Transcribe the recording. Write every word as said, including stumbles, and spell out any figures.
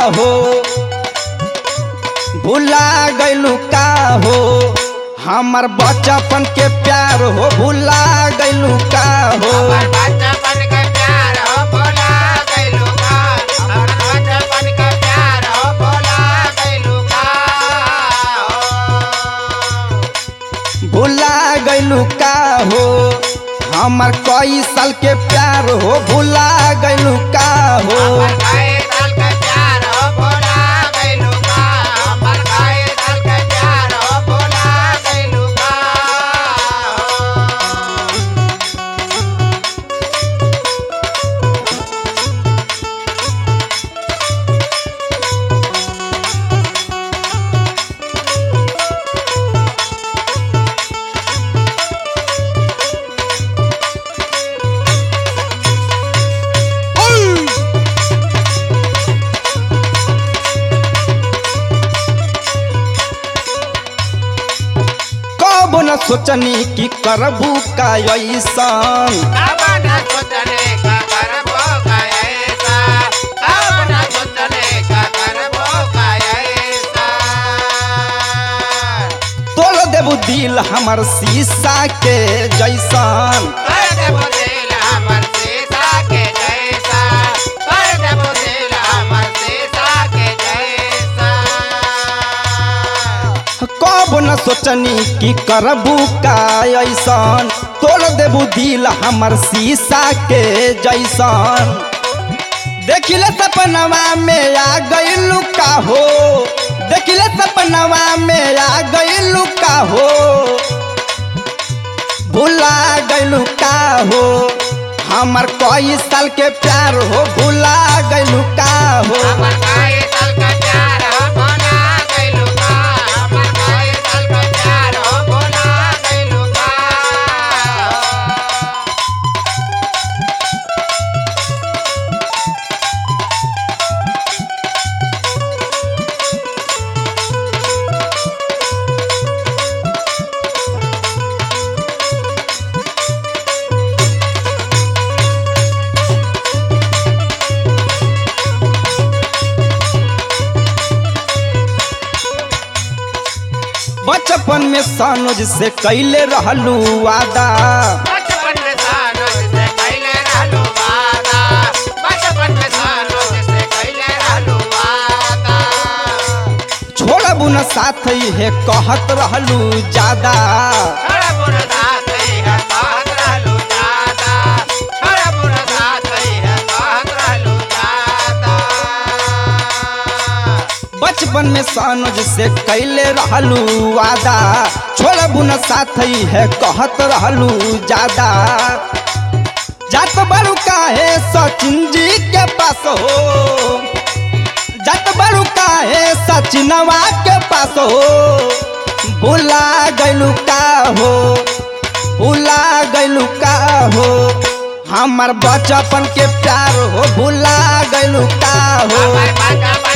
हो भुला गइलू का हो हमार बचपन के प्यार हो भुला गइलू का हो बचपन के प्यार हो भुला गइलू का बचपन के प्यार हो भुला गइलू का भुला गइलू का हो हमार कई साल के प्यार हो भुला गइलू का हो कई साल के प्यार हो भुला गइलू का हमर कई साल के प्यार हो भुला गइलू का कबो न सोचनी कि करबू का ऐसन अब न सोचने का करबो का ऐसा अब न सोचने का करबो का ऐसा तोड़ देबू दिल हमर शीशा के जैसन कर देबो दिल हमर शीशा के जैसा कर देबो दिल हमर शीशा के जैसा कबो न सोचनी कि करबू का ऐसन तोड़ देबू दिल हमर शीशा के जैसन देखिले सपनवा में आ गइलू का हो देखिले सपनवा में आ गइलू का हो भुला गइलू का हो हमर कई साल के प्यार हो भुला गइलू का हो हमर कई साल का प्यार हो भुला गइलू का हमर कई साल का प्यार हो भुला गइलू का बचपन में सनोज से कैले रहलू वादा बचपन में सानोज से कैले रहलू वादा बचपन में सानोज से कैले रहलू वादा छोड़बू न साथ है कहत रहलू ज्यादा थोड़ा बुरा साथ ही है कहत रहलू ज्यादा थोड़ा बुरा साथ ही है कहत रहलू ज्यादा बचपन में सनोज से कैले रहलू वादा छोड़बू न साथ है कहत रहलू ज्यादा जात बड़ू काहे सचिन जी के पास हो जात बड़ू काहे सचिनवा के पास हो भुला गइलू का हो भुला गइलू का हो हमार बचपन के प्यार हो भुला गइलू का हो हमर बचपन